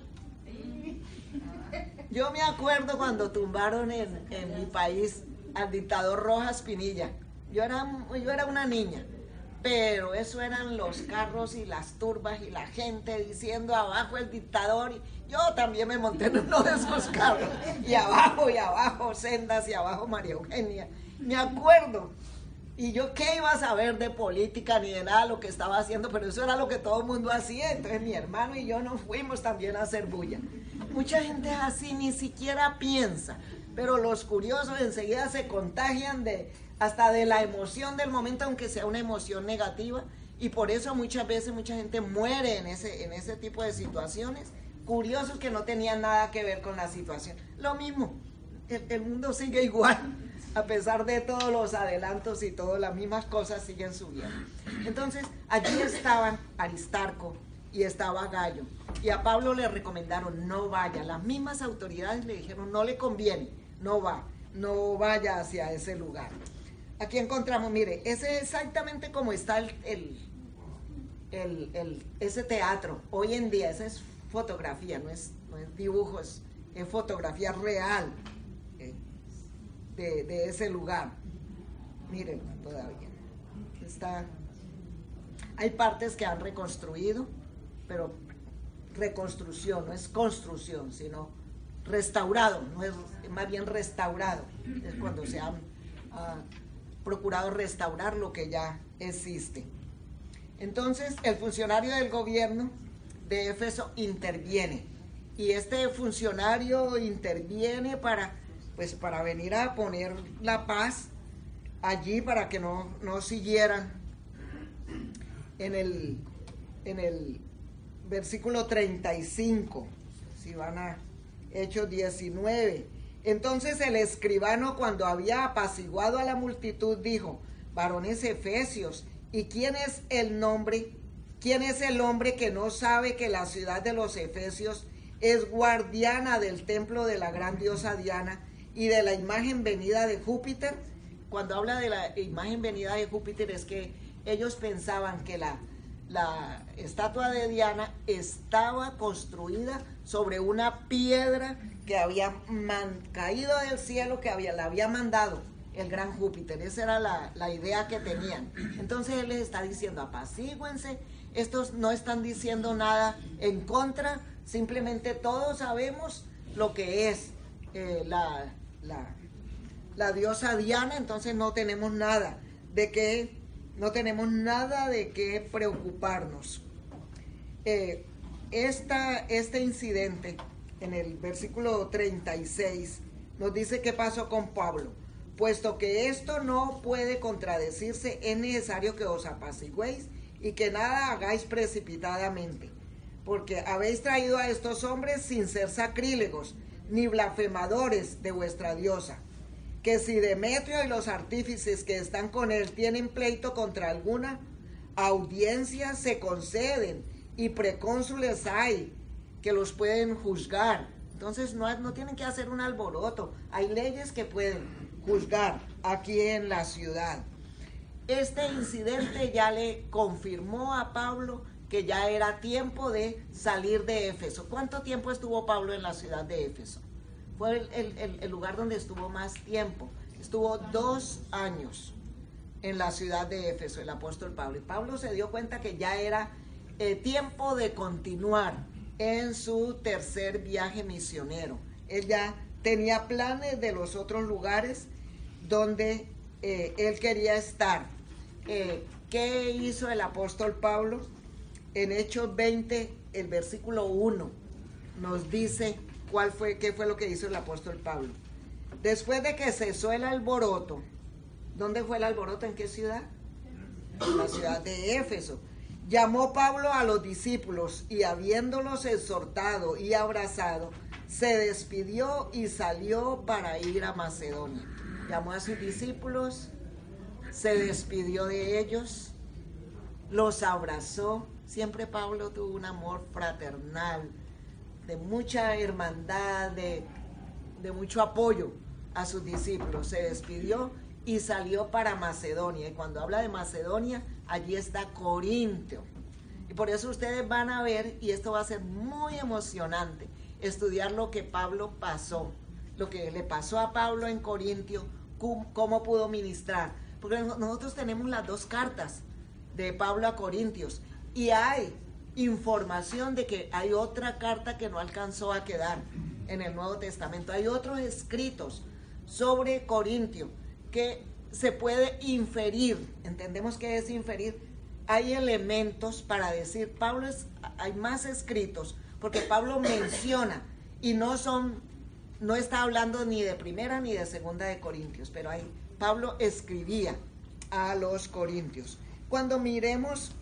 Yo me acuerdo cuando tumbaron en, en mi país al dictador Rojas Pinilla. Yo era, yo era una niña, pero eso eran los carros y las turbas y la gente diciendo abajo el dictador. Y yo también me monté en uno de esos carros. Y abajo, y abajo Sendas, y abajo María Eugenia. Me acuerdo. Y yo qué iba a saber de política ni de nada lo que estaba haciendo, pero eso era lo que todo el mundo hacía. Entonces mi hermano y yo nos fuimos también a hacer bulla. Mucha gente así ni siquiera piensa, pero los curiosos enseguida se contagian de hasta de la emoción del momento, aunque sea una emoción negativa, y por eso muchas veces mucha gente muere en ese, en ese tipo de situaciones, curiosos que no tenían nada que ver con la situación. Lo mismo, el, el mundo sigue igual, a pesar de todos los adelantos y todas las mismas cosas siguen subiendo. Entonces, allí estaban Aristarco y estaba Gayo, y a Pablo le recomendaron no vaya. Las mismas autoridades le dijeron no le conviene, no va, no vaya hacia ese lugar. Aquí encontramos, mire, ese es exactamente como está el, el, el, el, ese teatro hoy en día. Esa es fotografía, no es, no es dibujo, es, es fotografía real eh, de, de ese lugar. Miren, todavía está. Hay partes que han reconstruido, pero reconstrucción, no es construcción, sino restaurado, no es más bien restaurado. Es cuando se han uh, procurado restaurar lo que ya existe. Entonces, el funcionario del gobierno de Éfeso interviene y este funcionario interviene para, pues, para venir a poner la paz allí para que no, no siguieran. En el, en el versículo treinta y cinco, si van a Hechos diecinueve, entonces el escribano, cuando había apaciguado a la multitud, dijo: varones efesios, ¿y quién es el nombre? ¿Quién es el hombre que no sabe que la ciudad de los efesios es guardiana del templo de la gran diosa Diana y de la imagen venida de Júpiter? Cuando habla de la imagen venida de Júpiter, es que ellos pensaban que la, la estatua de Diana estaba construida sobre una piedra que había man, caído del cielo, que había, la había mandado el gran Júpiter. Esa era la, la idea que tenían. Entonces él les está diciendo: apacíguense, estos no están diciendo nada en contra, simplemente todos sabemos lo que es eh, la, la, la diosa Diana, entonces no tenemos nada de qué, no tenemos nada de qué preocuparnos. Eh, esta, este incidente en el versículo treinta y seis nos dice qué pasó con Pablo. Puesto que esto no puede contradecirse, es necesario que os apacigüéis y que nada hagáis precipitadamente, porque habéis traído a estos hombres sin ser sacrílegos, ni blasfemadores de vuestra diosa, que si Demetrio y los artífices que están con él tienen pleito contra alguna, audiencias se conceden y precónsules hay que los pueden juzgar. Entonces no, no tienen que hacer un alboroto, hay leyes que pueden juzgar aquí en la ciudad. Este incidente ya le confirmó a Pablo que ya era tiempo de salir de Éfeso. ¿Cuánto tiempo estuvo Pablo en la ciudad de Éfeso? Fue el, el, el lugar donde estuvo más tiempo. Estuvo dos años en la ciudad de Éfeso, el apóstol Pablo. Y Pablo se dio cuenta que ya era eh, tiempo de continuar en su tercer viaje misionero. Él ya tenía planes de los otros lugares donde eh, él quería estar. Eh, ¿Qué hizo el apóstol Pablo? En Hechos veinte, el versículo uno, nos dice cuál fue, qué fue lo que hizo el apóstol Pablo. Después de que cesó el alboroto, ¿dónde fue el alboroto? ¿En qué ciudad? En la ciudad de Éfeso. Llamó Pablo a los discípulos y, habiéndolos exhortado y abrazado, se despidió y salió para ir a Macedonia. Llamó a sus discípulos, se despidió de ellos, los abrazó. Siempre Pablo tuvo un amor fraternal, de mucha hermandad, de, de mucho apoyo a sus discípulos. Se despidió y salió para Macedonia. Y cuando habla de Macedonia, allí está Corintio. Y por eso ustedes van a ver, y esto va a ser muy emocionante, estudiar lo que Pablo pasó, lo que le pasó a Pablo en Corintio, cómo, cómo pudo ministrar. Porque nosotros tenemos las dos cartas de Pablo a Corintios, y hay información de que hay otra carta que no alcanzó a quedar en el Nuevo Testamento. Hay otros escritos sobre Corintio que se puede inferir. ¿Entendemos qué es inferir? Hay elementos para decir, Pablo es, hay más escritos, porque Pablo menciona, y no son, no está hablando ni de primera ni de segunda de Corintios, pero ahí Pablo escribía a los corintios. Cuando miremos,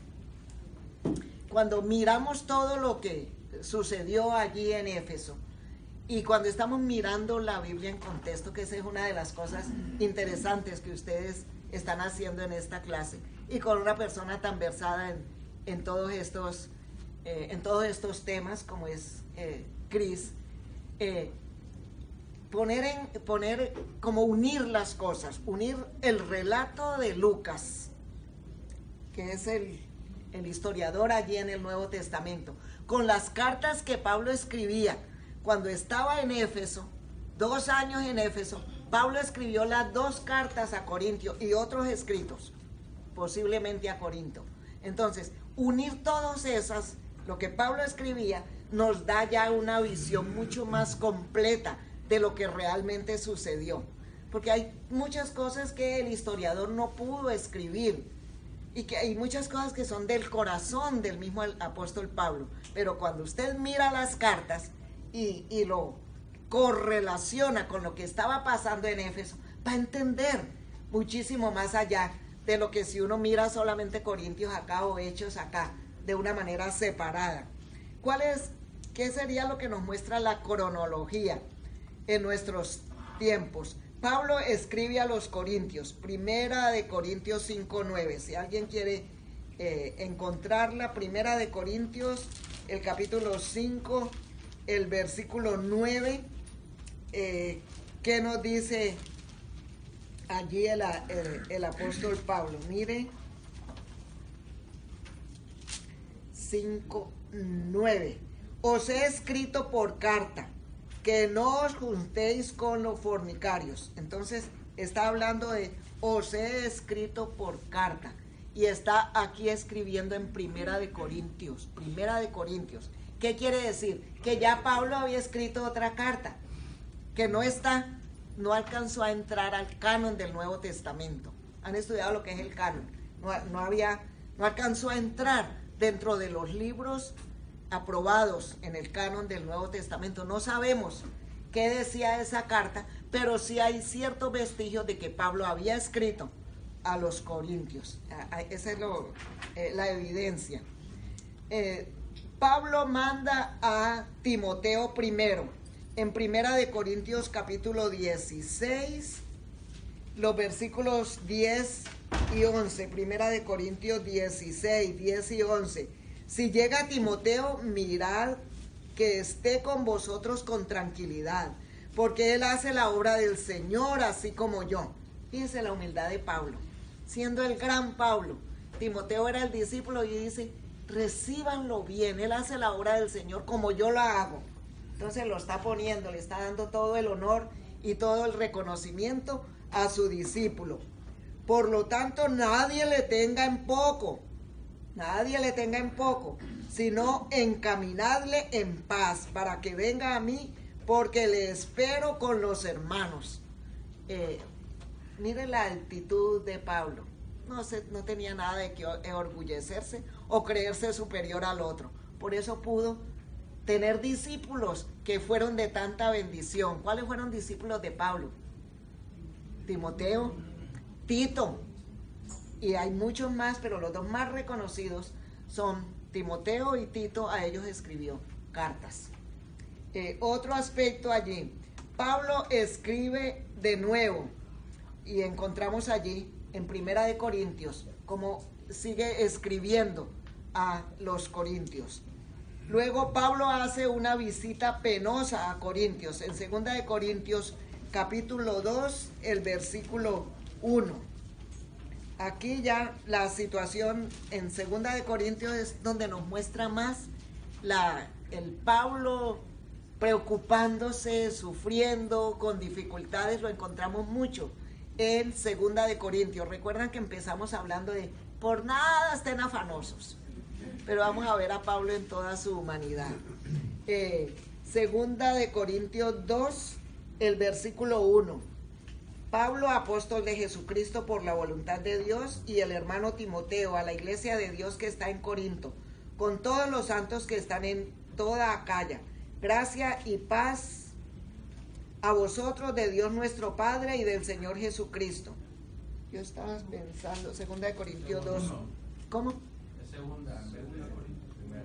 cuando miramos todo lo que sucedió allí en Éfeso, y cuando estamos mirando la Biblia en contexto, que esa es una de las cosas interesantes que ustedes están haciendo en esta clase, y con una persona tan versada en, en todos estos eh, en todos estos temas como es eh, Cris, eh, poner en poner como unir las cosas, unir el relato de Lucas, que es el, el historiador allí en el Nuevo Testamento, con las cartas que Pablo escribía cuando estaba en Éfeso, dos años en Éfeso. Pablo escribió las dos cartas a Corintio y otros escritos, posiblemente a Corinto. Entonces, unir todas esas, lo que Pablo escribía, nos da ya una visión mucho más completa de lo que realmente sucedió. Porque hay muchas cosas que el historiador no pudo escribir, y que hay muchas cosas que son del corazón del mismo apóstol Pablo. Pero cuando usted mira las cartas y, y lo correlaciona con lo que estaba pasando en Éfeso, va a entender muchísimo más allá de lo que si uno mira solamente Corintios acá o Hechos acá, de una manera separada. ¿Cuál es, qué sería lo que nos muestra la cronología en nuestros tiempos? Pablo escribe a los Corintios, primera de Corintios cinco nueve. Si alguien quiere eh, encontrarla, primera de Corintios, el capítulo cinco, el versículo nueve, eh, ¿qué nos dice allí el, el, el apóstol Pablo? Mire, cinco nueve. Os he escrito por carta que no os juntéis con los fornicarios. Entonces está hablando de os he escrito por carta, y está aquí escribiendo en primera de Corintios, primera de Corintios. ¿Qué quiere decir? Que ya Pablo había escrito otra carta que no está, no alcanzó a entrar al canon del Nuevo Testamento. Han estudiado lo que es el canon. No, no había, no alcanzó a entrar dentro de los libros aprobados en el canon del Nuevo Testamento. No sabemos qué decía esa carta, pero sí hay ciertos vestigios de que Pablo había escrito a los Corintios. Esa es lo, eh, la evidencia. Eh, Pablo manda a Timoteo primero, en primera de Corintios capítulo dieciséis, los versículos diez y once, primera de Corintios dieciséis, diez y once. Si llega Timoteo, mirad que esté con vosotros con tranquilidad, porque él hace la obra del Señor así como yo. Fíjense la humildad de Pablo, siendo el gran Pablo. Timoteo era el discípulo y dice, recíbanlo bien, él hace la obra del Señor como yo la hago. Entonces lo está poniendo, le está dando todo el honor y todo el reconocimiento a su discípulo. Por lo tanto, nadie le tenga en poco, nadie le tenga en poco, sino encaminadle en paz para que venga a mí, porque le espero con los hermanos. Eh, miren la actitud de Pablo. No, se, no tenía nada de que orgullecerse o creerse superior al otro. Por eso pudo tener discípulos que fueron de tanta bendición. ¿Cuáles fueron discípulos de Pablo? Timoteo, Tito, y hay muchos más, pero los dos más reconocidos son Timoteo y Tito. A ellos escribió cartas. Eh, otro aspecto allí, Pablo escribe de nuevo, y encontramos allí en primera de Corintios como sigue escribiendo a los corintios. Luego Pablo hace una visita penosa a Corintios, en segunda de Corintios capítulo dos, el versículo uno. Aquí ya la situación en segunda de Corintios es donde nos muestra más la, el Pablo preocupándose, sufriendo, con dificultades. Lo encontramos mucho en segunda de Corintios. Recuerdan que empezamos hablando de por nada estén afanosos, pero vamos a ver a Pablo en toda su humanidad. Eh, segunda de Corintios dos, el versículo uno. Pablo, apóstol de Jesucristo por la voluntad de Dios, y el hermano Timoteo, a la iglesia de Dios que está en Corinto, con todos los santos que están en toda Acaya. Gracia y paz a vosotros de Dios nuestro Padre y del Señor Jesucristo. Yo estaba pensando, segunda de Corintios dos. ¿Cómo? Segunda, segunda de Corintios, primera.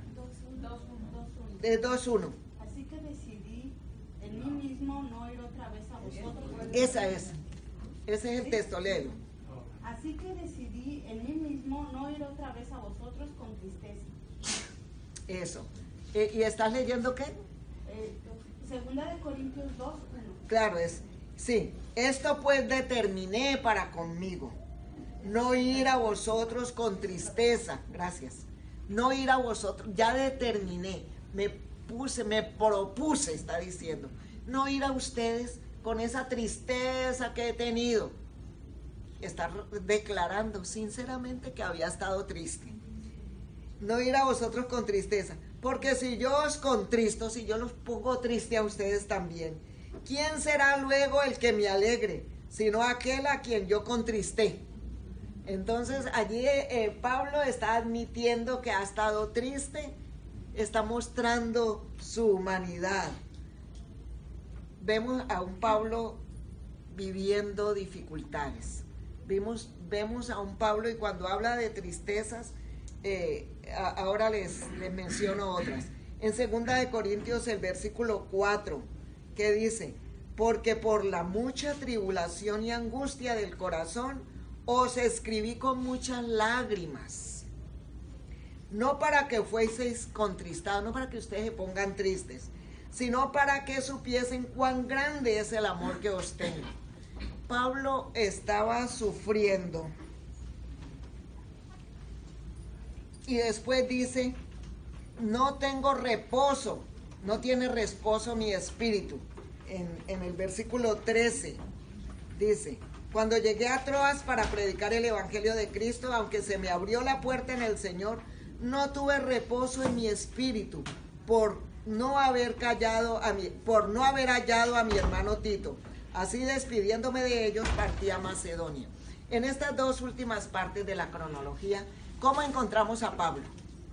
De dos uno. Así que decidí en mí mismo no ir otra vez a vosotros. Esa es. Ese es el texto, léelo. Así que decidí en mí mismo no ir otra vez a vosotros con tristeza. Eso. Eh, ¿Y estás leyendo qué? Eh, segunda de Corintios dos uno. Claro, es. Sí. Esto pues determiné para conmigo. No ir a vosotros con tristeza. Gracias. No ir a vosotros. Ya determiné. Me puse, me propuse, está diciendo. No ir a ustedes con esa tristeza que he tenido. Está declarando sinceramente que había estado triste. No ir a vosotros con tristeza, porque si yo os contristo, si yo los pongo triste a ustedes también, ¿quién será luego el que me alegre? Sino aquel a quien yo contristé. Entonces allí eh, Pablo está admitiendo que ha estado triste, está mostrando su humanidad. vemos a un Pablo viviendo dificultades. Vimos, vemos a un Pablo, y cuando habla de tristezas, eh, a, ahora les, les menciono otras. En segunda de Corintios, el versículo cuatro, que dice: porque por la mucha tribulación y angustia del corazón os escribí con muchas lágrimas, no para que fueseis contristados, no para que ustedes se pongan tristes, sino para que supiesen cuán grande es el amor que os tengo. Pablo estaba sufriendo, y después dice: no tengo reposo, no tiene reposo mi espíritu. En, en el versículo trece dice: cuando llegué a Troas para predicar el evangelio de Cristo, aunque se me abrió la puerta en el Señor, no tuve reposo en mi espíritu por no haber callado a mi, por no haber hallado a mi hermano Tito. Así, despidiéndome de ellos, partí a Macedonia. En estas dos últimas partes de la cronología, ¿cómo encontramos a Pablo?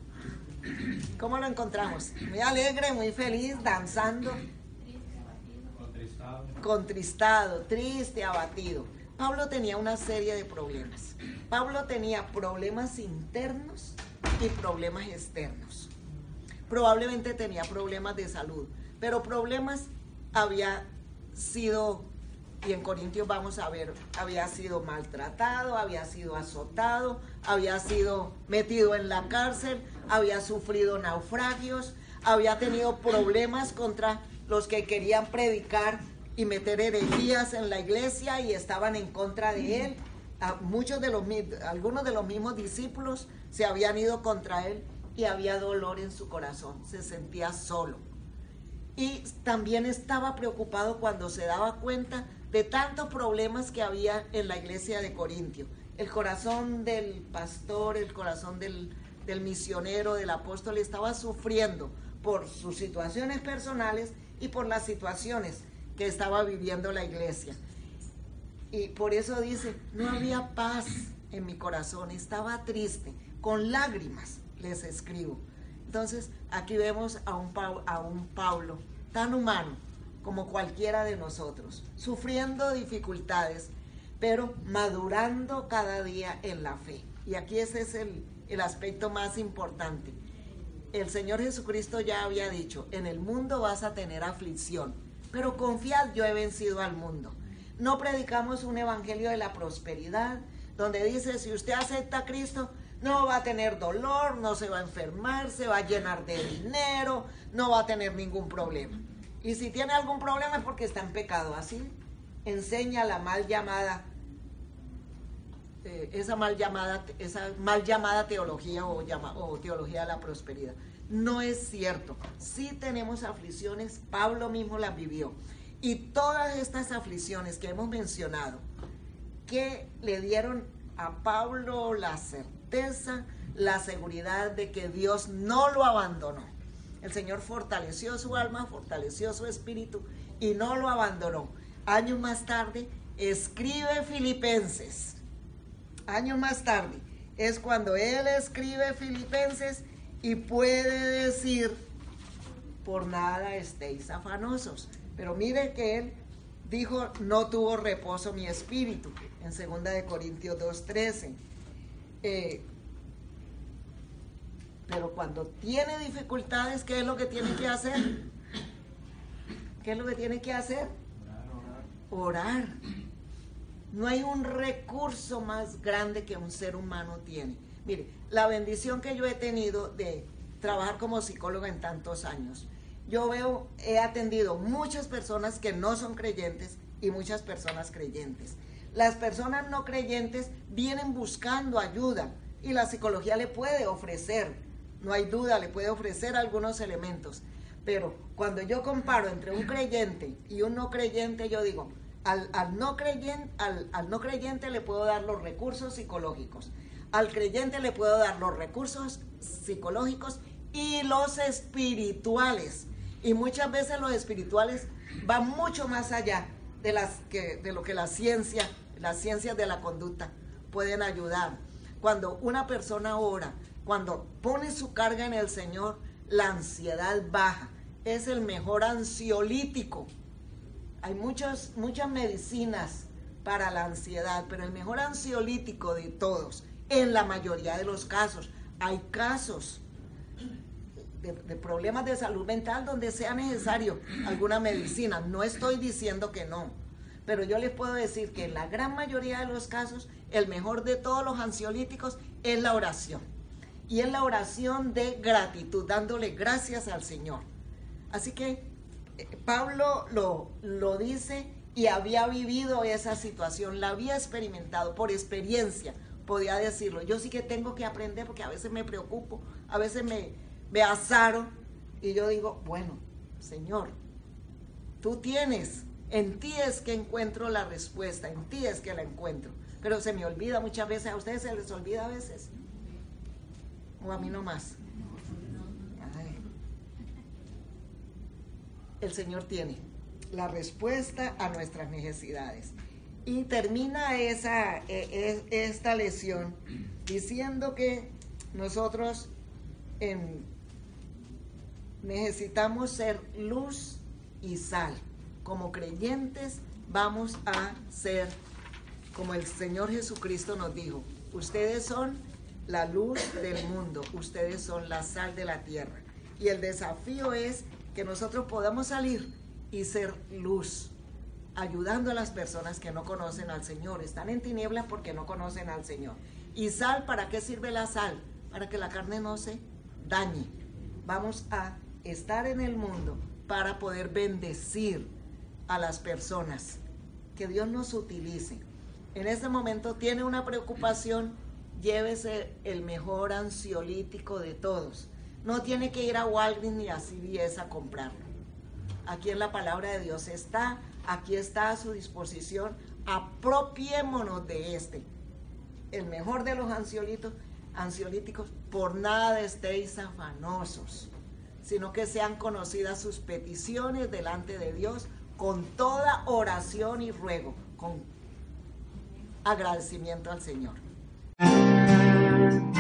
¿Cómo lo encontramos? Muy alegre, muy feliz, danzando. Contristado. Contristado, triste, abatido. Pablo tenía una serie de problemas. Pablo tenía problemas internos y problemas externos. Probablemente tenía problemas de salud, pero problemas había sido, y en Corintios vamos a ver, había sido maltratado, había sido azotado, había sido metido en la cárcel, había sufrido naufragios, había tenido problemas contra los que querían predicar y meter herejías en la iglesia y estaban en contra de él. A muchos de los, algunos de los mismos discípulos se habían ido contra él, y había dolor en su corazón, se sentía solo. Y también estaba preocupado cuando se daba cuenta de tantos problemas que había en la iglesia de Corintio. El corazón del pastor, el corazón del, del misionero, del apóstol, estaba sufriendo por sus situaciones personales y por las situaciones que estaba viviendo la iglesia. Y por eso dice: no había paz en mi corazón, estaba triste, con lágrimas les escribo. Entonces aquí vemos a un, a un Pablo tan humano como cualquiera de nosotros, sufriendo dificultades, pero madurando cada día en la fe. Y aquí ese es el, el aspecto más importante. El Señor Jesucristo ya había dicho: en el mundo vas a tener aflicción, pero confiad, yo he vencido al mundo. No predicamos un evangelio de la prosperidad, donde dice: si usted acepta a Cristo, no va a tener dolor, no se va a enfermar, se va a llenar de dinero, no va a tener ningún problema. Y si tiene algún problema es porque está en pecado. Así enseña la mal llamada, eh, esa mal llamada, esa mal llamada teología o, llama, o teología de la prosperidad. No es cierto. Sí tenemos aflicciones, Pablo mismo las vivió. Y todas estas aflicciones que hemos mencionado, que le dieron a Pablo la certeza, la seguridad de que Dios no lo abandonó. El Señor fortaleció su alma, fortaleció su espíritu y no lo abandonó. Años más tarde escribe Filipenses. Años más tarde es cuando él escribe Filipenses y puede decir: por nada estéis afanosos. Pero mire que él dijo: no tuvo reposo mi espíritu, en segunda de Corintios dos trece. Eh, pero cuando tiene dificultades, ¿qué es lo que tiene que hacer? ¿Qué es lo que tiene que hacer? Orar. No hay un recurso más grande que un ser humano tiene. Mire, la bendición que yo he tenido de trabajar como psicóloga en tantos años, yo veo, he atendido muchas personas que no son creyentes y muchas personas creyentes. Las personas no creyentes vienen buscando ayuda y la psicología le puede ofrecer, no hay duda, le puede ofrecer algunos elementos. Pero cuando yo comparo entre un creyente y un no creyente, yo digo, al, al, no creyente, al, al no creyente le puedo dar los recursos psicológicos, al creyente le puedo dar los recursos psicológicos y los espirituales. Y muchas veces los espirituales van mucho más allá de, las que, de lo que la ciencia, las ciencias de la conducta pueden ayudar. Cuando una persona ora, cuando pone su carga en el Señor, la ansiedad baja. Es el mejor ansiolítico Hay muchos, muchas medicinas para la ansiedad, pero el mejor ansiolítico de todos, en la mayoría de los casos, hay casos de, de problemas de salud mental donde sea necesario alguna medicina. No estoy diciendo que no, pero yo les puedo decir que en la gran mayoría de los casos, el mejor de todos los ansiolíticos es la oración. Y es la oración de gratitud, dándole gracias al Señor. Así que eh, Pablo lo, lo dice y había vivido esa situación, la había experimentado por experiencia, podía decirlo. Yo sí que tengo que aprender porque a veces me preocupo, a veces me, me azaro y yo digo, bueno, Señor, tú tienes, en ti es que encuentro la respuesta, en ti es que la encuentro. Pero se me olvida muchas veces, a ustedes se les olvida a veces, o a mí nomás. Ay. El Señor tiene la respuesta a nuestras necesidades. Y termina esa, e, e, esta lección diciendo que nosotros en, necesitamos ser luz y sal. Como creyentes vamos a ser, como el Señor Jesucristo nos dijo, ustedes son la luz del mundo, ustedes son la sal de la tierra. Y el desafío es que nosotros podamos salir y ser luz, ayudando a las personas que no conocen al Señor, están en tinieblas porque no conocen al Señor. Y sal, ¿para qué sirve la sal? Para que la carne no se dañe. Vamos a estar en el mundo para poder bendecir a las personas, que Dios nos utilice. En este momento tiene una preocupación, llévese el mejor ansiolítico de todos. No tiene que ir a Walgreens ni a C V S a comprarlo. Aquí en la palabra de Dios está, aquí está a su disposición. Apropiémonos de este, el mejor de los ansiolíticos, ansiolíticos. Por nada estéis afanosos, sino que sean conocidas sus peticiones delante de Dios con toda oración y ruego, con agradecimiento al Señor.